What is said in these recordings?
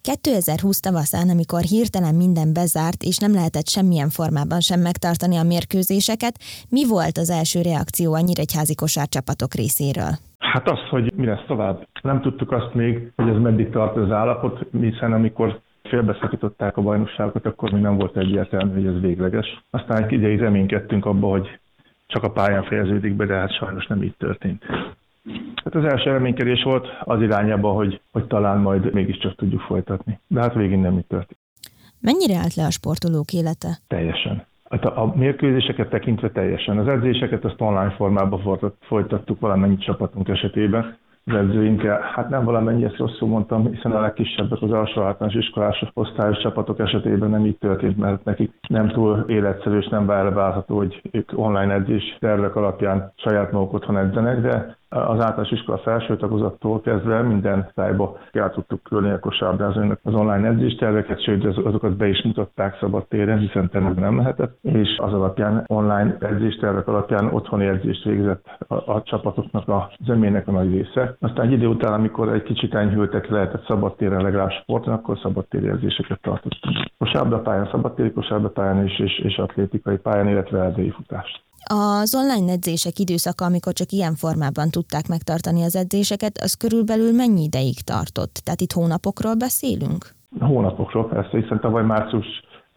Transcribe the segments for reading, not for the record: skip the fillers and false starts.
2020 tavaszán, amikor hirtelen minden bezárt, és nem lehetett semmilyen formában sem megtartani a mérkőzéseket, mi volt az első reakció a nyíregyházi kosárcsapatok részéről? Hát az, hogy mi lesz tovább. Nem tudtuk azt még, hogy ez meddig tart az állapot, hiszen amikor félbeszakították a bajnokságokat, akkor még nem volt egyértelmű, hogy ez végleges. Aztán egy ideig reménykedtünk abba, hogy csak a pályán fejeződik be, de hát sajnos nem így történt. Hát az első reménykedés volt az irányába, hogy talán majd mégiscsak tudjuk folytatni. De hát végén nem így történt. Mennyire állt le a sportolók élete? Teljesen. Hát a mérkőzéseket tekintve teljesen. Az edzéseket azt online formában folytattuk valamennyi csapatunk esetében. Az edzőinkkel, hát nem valamennyi, ezt rosszul mondtam, hiszen a legkisebbek, az alsó általános iskolás osztályos csapatok esetében nem így történt, mert nekik nem túl életszerű és nem várható, hogy ők online edzés tervek alapján saját maguk otthon edzenek, de az általános iskola felső tagozattól kezdve minden tájba el tudtuk külni a kosárlabdázóinak az online edzésterveket, sőt azokat be is mutatták szabadtéren, hiszen teremben nem lehetett, és az alapján online edzéstervek alapján otthoni edzést végzett a csapatoknak a zemének a nagy része. Aztán egy idő után, amikor egy kicsit enyhültek, lehetett szabadtéren legalább sporton, akkor szabadtéri edzéseket tartottunk. Kosárlabdapályán, szabadtéri kosárlabdapályán és atlétikai pályán, illetve erdei futást. Az online edzések időszaka, amikor csak ilyen formában tudták megtartani az edzéseket, az körülbelül mennyi ideig tartott? Tehát itt hónapokról beszélünk? Hónapokról, persze, hiszen tavaly március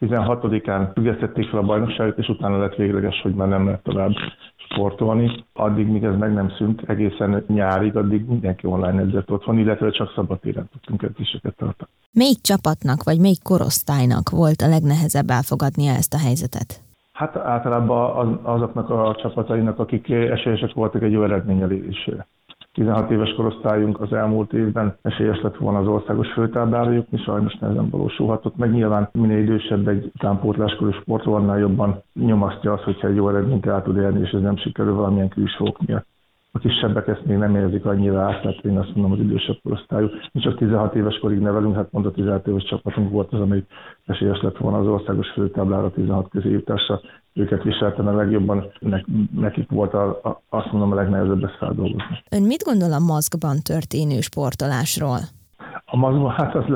16-án függesztették fel a bajnokságot, és utána lett végleges, hogy már nem lehet tovább sportolni. Addig, míg ez meg nem szűnt, egészen nyárig, addig mindenki online edzett otthon, illetve csak szabadtéren tudtunk edzéseket tartani. Melyik csapatnak, vagy melyik korosztálynak volt a legnehezebb elfogadnia ezt a helyzetet? Hát általában azoknak a csapatainak, akik esélyesek voltak egy jó eredmény elérésére. 16 éves korosztályunk az elmúlt évben esélyes lett volna az országos főtáblára jutni, sajnos nehezen valósulhatott meg. Nyilván minél idősebb egy utánpótláskorú sportoló, annál jobban nyomasztja az, hogyha egy jó eredményt el tud érni, és ez nem sikerül valamilyen külső ok miatt. A kisebbek ezt még nem érzik annyira át, mert én azt mondom, hogy idősebb korosztályú. Mi csak 16 éves korig nevelünk, hát pont a 16 éves csapatunk volt az, amelyik esélyes lett volna az országos főtáblára 16 közé jutásra. Őket viselten a legjobban, nekik volt azt mondom a legnehezebb ezt feldolgozni. Ön mit gondol a maszkban történő sportolásról? A maszkban, hát az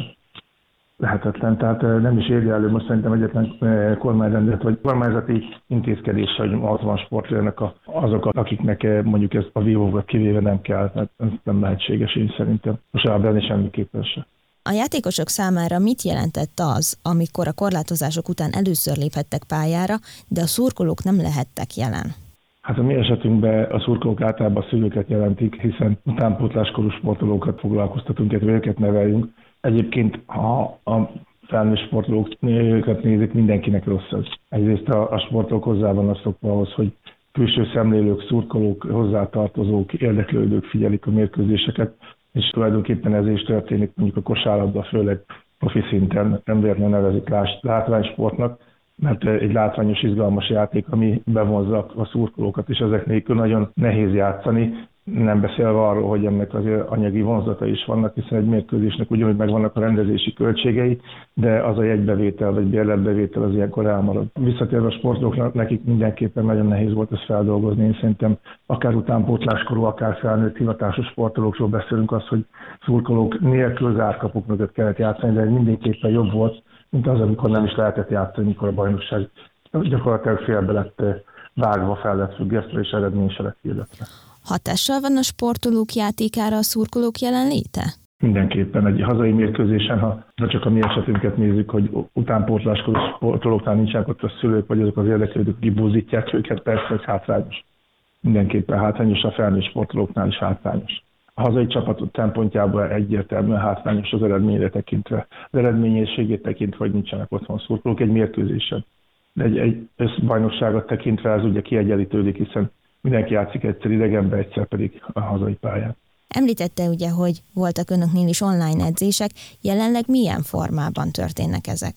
lehetetlen, tehát nem is érje elő most szerintem egyetlen kormányrendelet vagy kormányzati intézkedés, hogy maszkban sportoljanak azok, akiknek mondjuk ezt a vívókat kivéve nem kell, tehát ez nem lehetséges én szerintem. Most elbenni semmiképpen se. A játékosok számára mit jelentett az, amikor a korlátozások után először léphettek pályára, de a szurkolók nem lehettek jelen? Hát a mi esetünkben a szurkolók általában a szülőket jelentik, hiszen utánpótláskorú sportolókat foglalkoztatunk, illetve őket neveljünk. Egyébként, ha a felnőtt sportolókat nézik, mindenkinek rossz ez. Egyrészt a sportolók hozzá vannak szokva ahhoz, hogy külső szemlélők, szurkolók, hozzátartozók, érdeklődők figyelik a mérkőzéseket, és tulajdonképpen ez is történik mondjuk a kosárlabda, főleg profi szinten, nem véletlenül nevezik látványsportnak, mert egy látványos, izgalmas játék, ami bevonzza a szurkolókat, és ezek nélkül nagyon nehéz játszani, nem beszélve arról, hogy ennek azért anyagi vonzata is vannak, hiszen egy mérkőzésnek ugyanúgy megvannak a rendezési költségei, de az a jegybevétel vagy bérletbevétel az ilyenkor elmarad. Visszatérve a sportolóknak, nekik mindenképpen nagyon nehéz volt ezt feldolgozni. Én szerintem akár utánpótláskorú, akár felnőtt hivatásos sportolókról beszélünk azt, hogy szurkolók nélkül zárt kapuk mögött kellett játszani, de mindenképpen jobb volt, mint az, amikor nem is lehetett játszani, amikor a bajnokság gyakorlatilag félbe lett vágva, fel lett függesztve, és eredmény se lett hirdetve. Hatással van a sportolók játékára a szurkolók jelenléte? Mindenképpen egy hazai mérkőzésen, ha csak a mi esetünket nézzük, hogy utánpótláskorú sportolóknál nincsenek ott a szülők, vagy azok az érdeklődők, akik búzítják őket, persze, hogy hátrányos. Mindenképpen hátrányos, a felnőtt sportolóknál is hátrányos. A hazai csapat szempontjából egyértelműen hátrányos az eredményre tekintve. Az eredményességét tekintve, hogy nincsenek otthon szurkolók egy mérkőzésen. De egy összbajnokságot tekintve ez ugye kiegyenlítődik, hiszen mindenki játszik egyszer idegenbe, egyszer pedig a hazai pályán. Említette ugye, hogy voltak önöknél is online edzések, jelenleg milyen formában történnek ezek?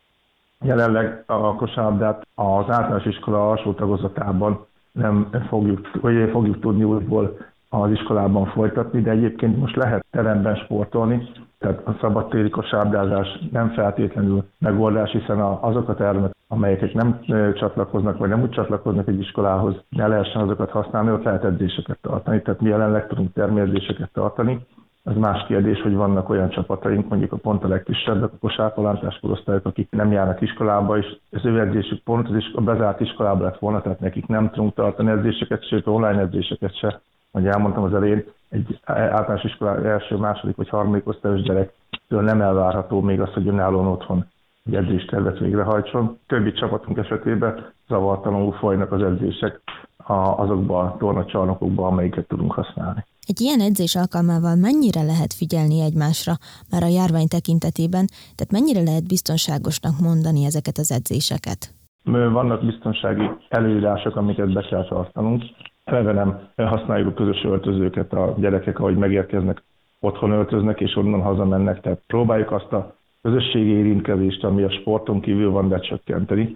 Jelenleg a kosárlabdát az általános iskola alsó tagozatában nem fogjuk tudni újból az iskolában folytatni, de egyébként most lehet teremben sportolni, tehát a szabadtéri kosárlabdázás nem feltétlenül megoldás, hiszen azok a termek, amelyek nem csatlakoznak, vagy nem úgy csatlakoznak egy iskolához, ne lehessen azokat használni, ott lehet edzéseket tartani. Tehát mi jelenleg tudunk termedzéseket tartani, Az más kérdés, hogy vannak olyan csapataink, mondjuk pont a legkisebbek, a kosárpalántás korosztályok, akik nem járnak iskolába, és az ő edzésük pont a bezárt iskolába lett volna, tehát nekik nem tudunk tartani edzéseket, sőt online edzéseket se. Ahogy elmondtam az elején, egy általános iskola első, második vagy harmadik osztályos gyerektől nem elvárható még az, hogy önállóan otthon egy edzéstervet végrehajtson. Többi csapatunk esetében zavartalanul folynak az edzések azokba a tornacsarnokokba, amelyiket tudunk használni. Egy ilyen edzés alkalmával mennyire lehet figyelni egymásra már a járvány tekintetében, tehát mennyire lehet biztonságosnak mondani ezeket az edzéseket? Vannak biztonsági előírások, amiket be kell tartanunk. Eleve nem használjuk a közös öltözőket, a gyerekek, ahogy megérkeznek, otthon öltöznek és onnan hazamennek, tehát próbáljuk azt a közösségi érintkezést, ami a sporton kívül van, becsökkenteni.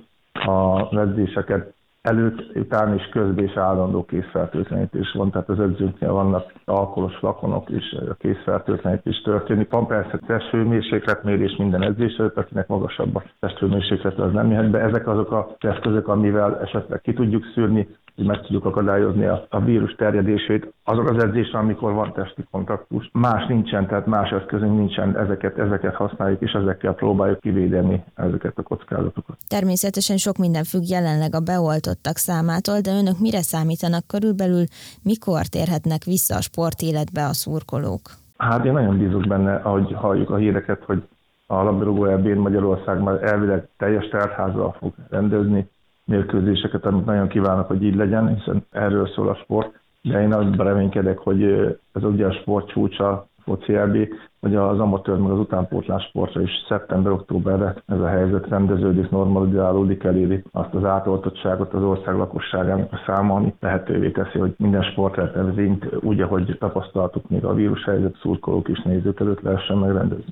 A edzéseket előtt, után és közben is állandó készfertőtlenítés van, tehát az edzőknél vannak alkoholos flakonok és a készfertőtlenítés történik. Van persze testhőmérsékletmérés minden edzés előtt, akinek magasabb a testhőmérséklet, az nem jöhet be. Ezek azok az eszközök, amivel esetleg ki tudjuk szűrni, hogy meg tudjuk akadályozni a vírus terjedését. Azok az edzésre, amikor van testi kontaktus. Más nincsen, tehát más eszközünk nincsen, ezeket használjuk, és ezekkel próbáljuk kivédeni ezeket a kockázatokat. Természetesen sok minden függ jelenleg a beoltottak számától, de önök mire számítanak körülbelül, mikor térhetnek vissza a sportéletbe a szurkolók? Hát én nagyon bízok benne, ahogy halljuk a híreket, hogy a labdarúgó EB-n Magyarország már elvileg teljes teltházzal fog rendezni mérkőzéseket, amit nagyon kívánok, hogy így legyen, hiszen erről szól a sport. De én abban reménykedek, hogy ez ugye a sport csúcsa, a foci EB, hogy az amatőr meg az utánpótlás sportra is szeptember-októberre ez a helyzet rendeződik, normalizálódik, eléri azt az átoltottságot az ország lakosságának a száma, ami lehetővé teszi, hogy minden sportrendezvényt úgy, ahogy tapasztaltuk még a vírushelyzet, szurkolók és nézők előtt lehessen megrendezni.